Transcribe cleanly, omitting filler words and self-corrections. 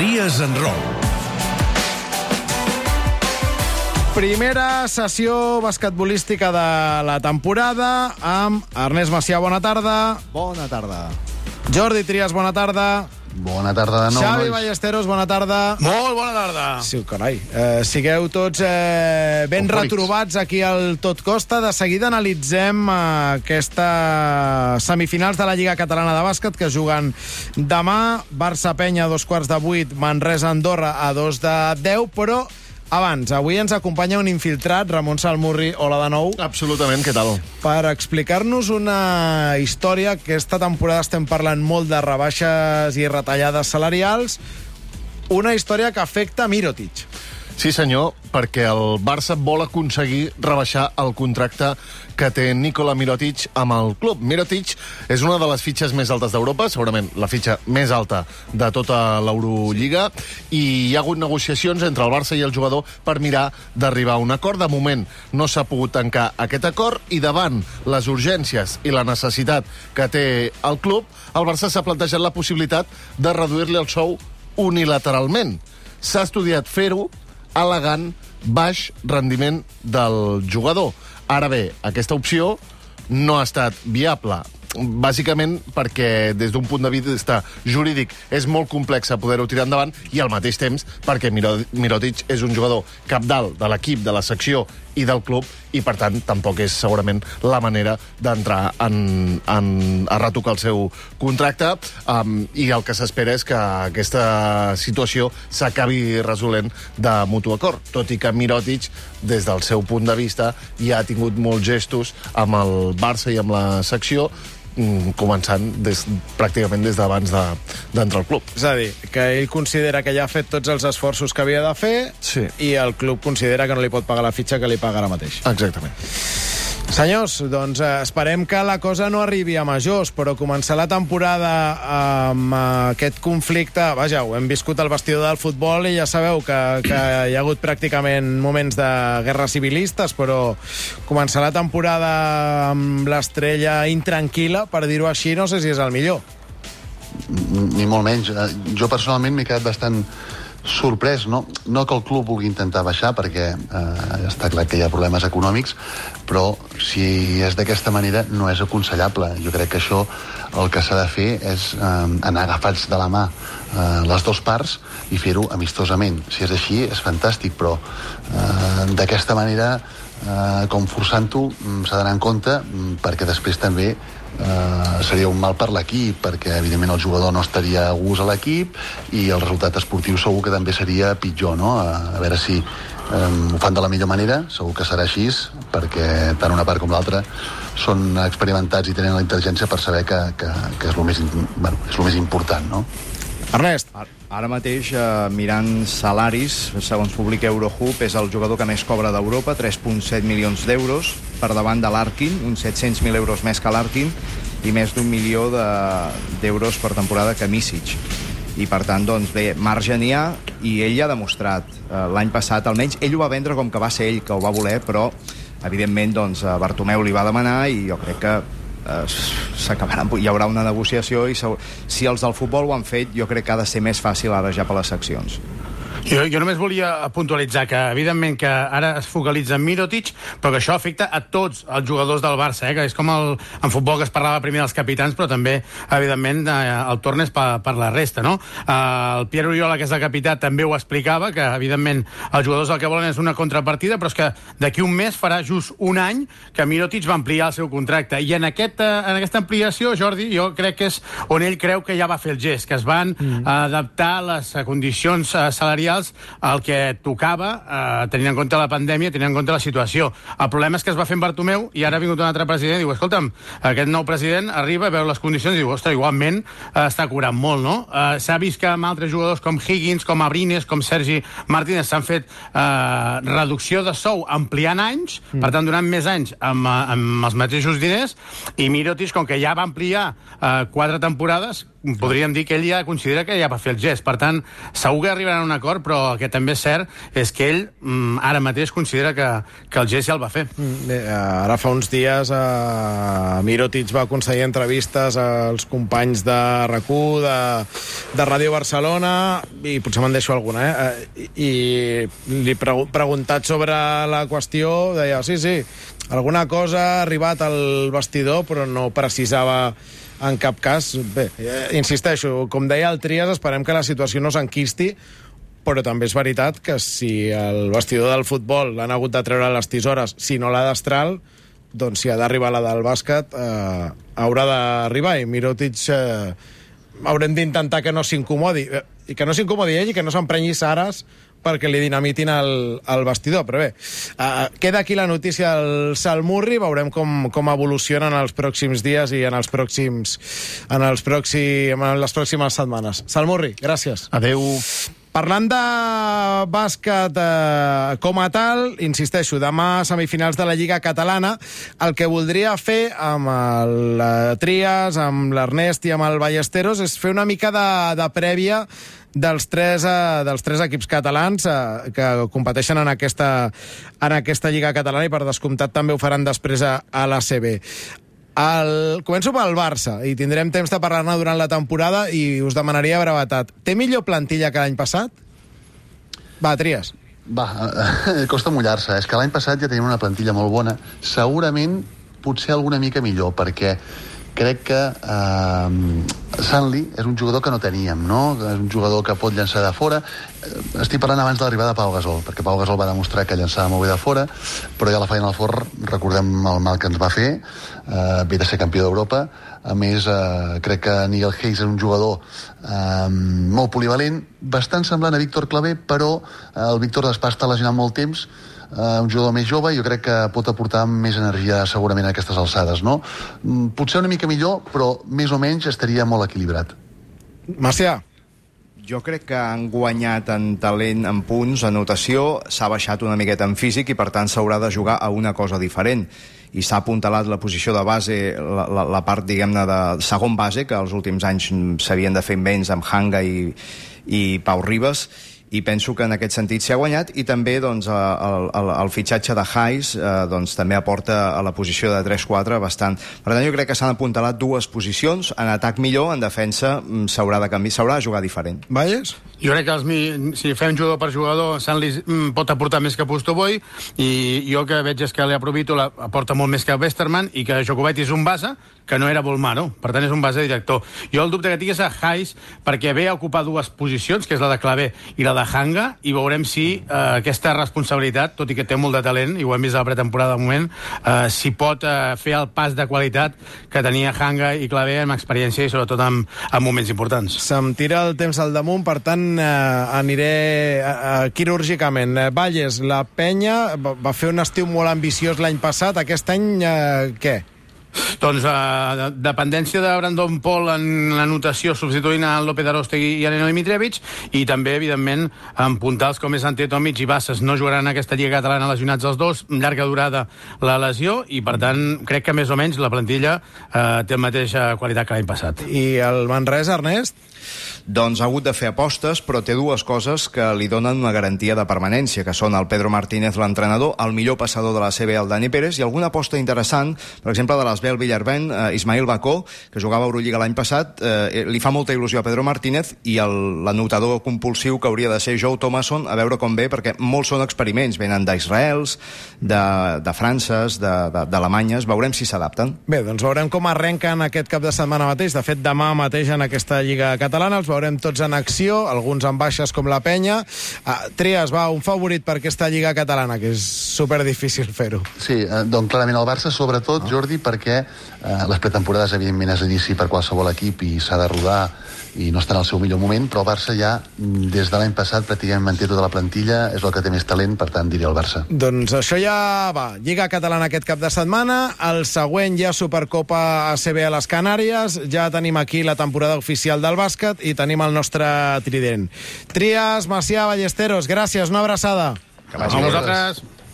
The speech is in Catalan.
Ries en Roll. Primera sessió basquetbolística de la temporada amb Ernest Macià, bona tarda. Bona tarda. Jordi Trias, bona tarda. Bona tarda de nou, Xavi nois. Ballesteros, bona tarda. Molt bona tarda. Sí, carai. Sigueu tots ben Eufòrics. retrobats aquí al Tot Costa. De seguida analitzem aquestes semifinals de la Lliga Catalana de Bàsquet que juguen demà. Barça-Penya a 7:15, Manresa-Andorra a 2:10, però abans, avui ens acompanya un infiltrat, Ramon Salmurri. Hola de nou. Absolutament, què tal? Per explicar-nos una història. Aquesta temporada estem parlant molt de rebaixes i retallades salarials. Una història que afecta Mirotic. Sí, senyor, perquè el Barça vol aconseguir rebaixar el contracte que té Nikola Mirotic amb el club. Mirotic és una de les fitxes més altes d'Europa, segurament la fitxa més alta de tota l'Eurolliga, i hi ha hagut negociacions entre el Barça i el jugador per mirar d'arribar a un acord. De moment no s'ha pogut tancar aquest acord, i davant les urgències i la necessitat que té el club, el Barça s'ha plantejat la possibilitat de reduir-li el sou unilateralment. S'ha estudiat fer-ho al·legant baix rendiment del jugador. Ara bé, aquesta opció no ha estat viable, bàsicament perquè des d'un punt de vista jurídic és molt complex poder-ho tirar endavant, i al mateix temps perquè Mirotic és un jugador cabdal de l'equip, de la secció i del club, i per tant tampoc és segurament la manera d'entrar a retocar el seu contracte, i el que s'espera és que aquesta situació s'acabi resolent de mutu acord, tot i que Mirotic, des del seu punt de vista, ja ha tingut molts gestos amb el Barça i amb la secció, començant pràcticament des d'abans d'entrar al club. És a dir, que ell considera que ja ha fet tots els esforços que havia de fer, Sí. i el club considera que no li pot pagar la fitxa que li paga ara mateix. Exactament. Senyors, doncs esperem que la cosa no arribi a majors, però començar la temporada amb aquest conflicte... Vaja, ho hem viscut al vestidor del futbol i ja sabeu que hi ha hagut pràcticament moments de guerra civilistes, però començar la temporada amb l'estrella intranquil·la, per dir-ho així, no sé si és el millor. Ni molt menys. Jo personalment m'he quedat bastant sorprès, no que el club vulgui intentar baixar, perquè està clar que hi ha problemes econòmics, però si és d'aquesta manera no és aconsellable. Jo crec que això el que s'ha de fer és anar agafats de la mà les dues parts i fer-ho amistosament. Si és així, és fantàstic, però d'aquesta manera, com forçant-ho, s'ha d'anar en compte, perquè després també seria un mal per l'equip, perquè evidentment el jugador no estaria a gust a l'equip i el resultat esportiu segur que també seria pitjor, no? A veure si ho fan de la millor manera, segur que serà així, perquè tant una part com l'altra són experimentats i tenen la intel·ligència per saber que és el més important, no? Ernest. Ara mateix, mirant salaris, segons publica Eurohoop, és el jugador que més cobra d'Europa, 3,7 milions d'euros, per davant de l'Arkin, uns 700.000 euros més que l'Arkin, i més d'1 milió d'euros per temporada que Misic. I per tant, doncs bé, marge n'hi ha, i ell ja ha demostrat l'any passat, almenys ell ho va vendre com que va ser ell que ho va voler, però evidentment doncs Bartomeu li va demanar, i jo crec que hi haurà una negociació, i si els del futbol ho han fet, jo crec que ha de ser més fàcil ara ja per les seccions. Jo només volia puntualitzar que, evidentment, que ara es focalitza en Mirotic, però que això afecta a tots els jugadors del Barça, que és com en futbol que es parlava primer dels capitans, però també, evidentment, el torn és per la resta, no? El Pierre Oriola, que és el capità, també ho explicava, que, evidentment, els jugadors el que volen és una contrapartida, però és que d'aquí un mes farà just un any que Mirotic va ampliar el seu contracte. I en aquesta ampliació, Jordi, jo crec que és on ell creu que ja va fer el gest, que es van adaptar les condicions salarials el que tocava, tenint en compte la pandèmia, tenint en compte la situació. El problema és que es va fer en Bartomeu, i ara ha vingut un altre president i diu, escolta'm, aquest nou president arriba, veu les condicions i diu, ostres, igualment està cobrant molt, no? S'ha vist que amb altres jugadors com Higgins, com Abrines, com Sergi Martínez s'han fet reducció de sou ampliant anys, per tant donant més anys amb els mateixos diners, i Mirotic, com que ja va ampliar 4 temporades, podríem dir que ell ja considera que ja va fer el gest. Per tant, segur que arribaran a un acord, però el que també és cert és que ell ara mateix considera que el gest ja el va fer. Ara fa uns dies Mirotic va concedir entrevistes als companys de RAC1, de Ràdio Barcelona, i potser me'n deixo alguna, i li preguntat sobre la qüestió, deia, sí, alguna cosa ha arribat al vestidor, però no precisava en cap cas. Bé, insisteixo, com deia el Trias, esperem que la situació no s'enquisti, però també és veritat que si el vestidor del futbol l'han hagut de treure les tisores, si no la d'Astral, doncs si ha d'arribar la del bàsquet, haurà d'arribar, i Mirotic haurem d'intentar que no s'incomodi, i que no s'incomodi ell i que no s'emprenyi Saras perquè li dinamitin el vestidor. Però bé, queda aquí la notícia del Salmurri, veurem com evoluciona en els pròxims dies i en les pròximes setmanes. Salmurri, gràcies. Adeu. Parlant de bàsquet com a tal, insisteixo, demà semifinals de la Lliga Catalana, el que voldria fer amb el Trias, amb l'Ernest i amb el Ballesteros és fer una mica de prèvia dels tres equips catalans que competeixen en aquesta Lliga Catalana, i per descomptat també ho faran després a l'ACB. Començo pel Barça, i tindrem temps de parlar-ne durant la temporada, i us demanaria brevetat. Té millor plantilla que l'any passat? Va, Trias. Costa mullar-se. És que l'any passat ja tenim una plantilla molt bona. Segurament, potser alguna mica millor, perquè crec que Sanli és un jugador que no teníem, no? És un jugador que pot llançar de fora. Estic parlant abans de l'arribada de Pau Gasol, perquè Pau Gasol va demostrar que llançava molt bé de fora, però ja la feina al forn, recordem el mal que ens va fer, ve de ser campió d'Europa. A més, crec que Nigel Hayes és un jugador molt polivalent, bastant semblant a Víctor Clavé, però el Víctor Gaspar està lesionat molt temps, un jugador més jove, i jo crec que pot aportar més energia segurament a aquestes alçades, no? Potser una mica millor, però més o menys estaria molt equilibrat. Macià. Jo crec que han guanyat en talent, en punts, en notació, s'ha baixat una miqueta en físic i per tant s'haurà de jugar a una cosa diferent. I s'ha apuntalat la posició de base, la part, diguem-ne, de segon base, que els últims anys s'havien de fer menys amb Hanga i Pau Ribas, i penso que en aquest sentit s'ha guanyat, i també doncs, el fitxatge de Hayes doncs, també aporta a la posició de 3-4 bastant. Per tant, jo crec que s'han apuntalat dues posicions, en atac millor, en defensa s'haurà de canviar, s'haurà de jugar diferent. Valles? Jo crec que si fem jugador per jugador, Sanli pot aportar més que Pustoboy, i jo que veig és que l'Aprovito aporta molt més que Westerman, i que Jokubait és un base que no era Volmaro, per tant és un base director. Jo el dubte que tinc és a Hayes, perquè ve a ocupar dues posicions, que és la de Clavé i la de Hanga, i veurem si aquesta responsabilitat, tot i que té molt de talent, i ho hem vist a la pretemporada de moment, si pot fer el pas de qualitat que tenia Hanga i Clavé amb experiència i sobretot en moments importants. Se'm tira el temps al damunt, per tant aniré quirúrgicament. Valles, la Penya va fer un estiu molt ambiciós l'any passat, aquest any què? Doncs dependència de Brandon Paul en la notació, substituint a López Arostegui i a Neno Dimitrievich, i també, evidentment, amb puntals com és Ante Tomic i Bassas. No jugaran en aquesta Lliga Catalana lesionats els dos, llarga durada la lesió, i per tant crec que més o menys la plantilla té la mateixa qualitat que l'any passat. I el Manresa, Ernest? Doncs ha hagut de fer apostes, però té dues coses que li donen una garantia de permanència, que són el Pedro Martínez, l'entrenador, el millor passador de la CB, el Dani Pérez, i alguna aposta interessant, per exemple, de l'Asbel Villarben, Ismail Bacó, que jugava a Eurolliga l'any passat, li fa molta il·lusió a Pedro Martínez, i l'anotador compulsiu que hauria de ser Joe Thomason, a veure com ve, perquè molts són experiments, venen d'Israels, de Frances, d'Alemanyes, veurem si s'adapten. Bé, doncs veurem com arrenquen aquest cap de setmana mateix. De fet, demà mateix en aquesta Lliga Catalana els veurem tots en acció, alguns amb baixes com la Penya. Trias, va, un favorit per aquesta Lliga Catalana, que és superdifícil fer-ho. Sí, doncs clarament el Barça, sobretot, Jordi, perquè les pretemporades, evidentment, és l'inici per qualsevol equip i s'ha de rodar i no està en el seu millor moment, però el Barça ja, des de l'any passat, pràcticament manté tota la plantilla, és el que té més talent, per tant, diria el Barça. Doncs això ja va. Lliga Catalana aquest cap de setmana, el següent ja Supercopa ACB a les Canàries, ja tenim aquí la temporada oficial del bàsquet i tenim el nostre trident. Trias, Macià, Ballesteros, gràcies, una abraçada. Que vagi a vosaltres.